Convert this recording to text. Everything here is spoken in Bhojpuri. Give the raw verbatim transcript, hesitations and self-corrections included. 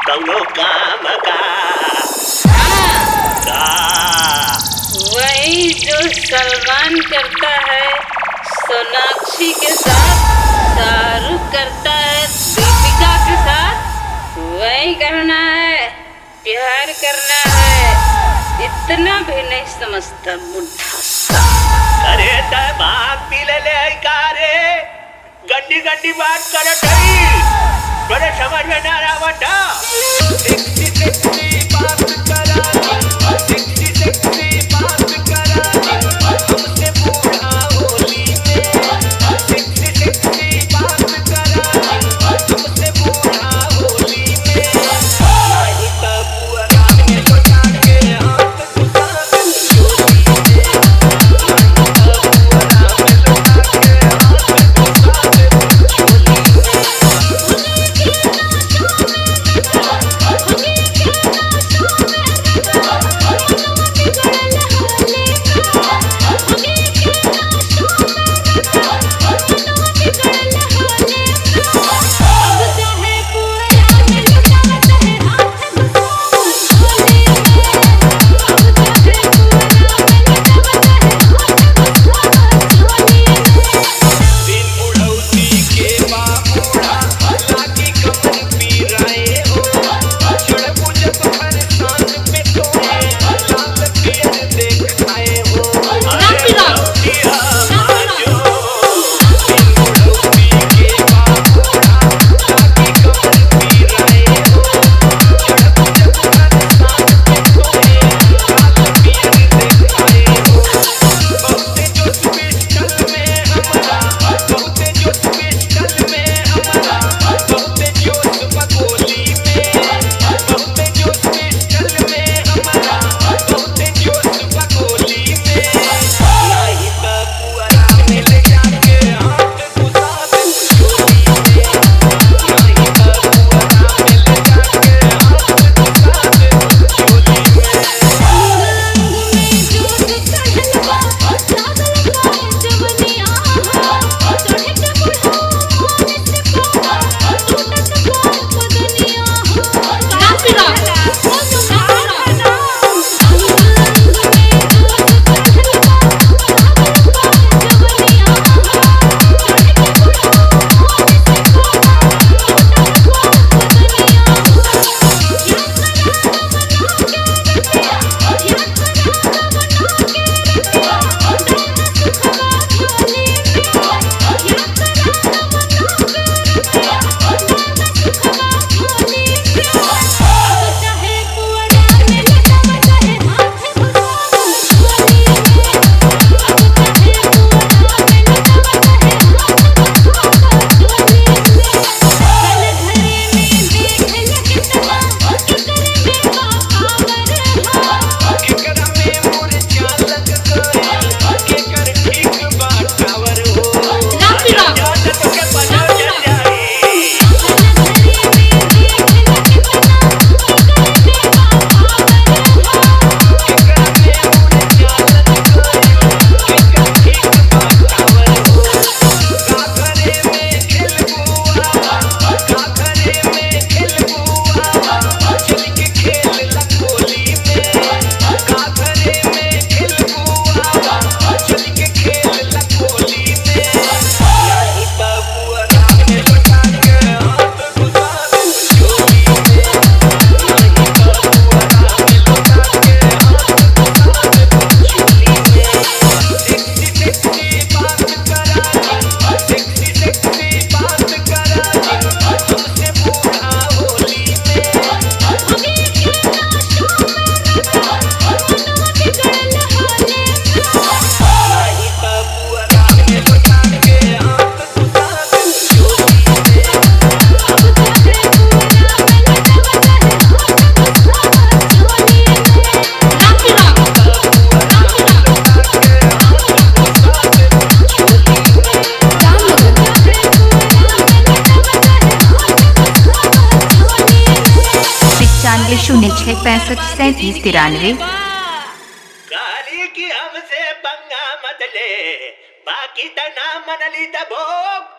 कौनो काम का का वही जो सलमान करता है सोनाक्षी के साथ, शाहरुख करता है दीपिका के साथ, वही करना है, प्यार करना है। इतना भी नहीं समझता बुढ़ा। अरे तय भाग पी ले ले का रे, गंदी गंदी बात करत हई, तोरे समझ में ना आवता। सेक्सी सेक्सी बात करा, सेक्सी सेक्सी बात करा, हमसे बूढ़ा होली में। सेक्सी सेक्सी बात करा, हमसे बूढ़ा होली में। नहीं तो पुअरा में लौटा के हाथ घुसा दे चोली में। नहीं तो पुअरा में लौटा के हाथ घुसा दे चोली शून्य छः पैंसठ सैंतीस तिरानवे। गाली की हमसे पंगा मत ले, बाकी तना मन ली दबोक।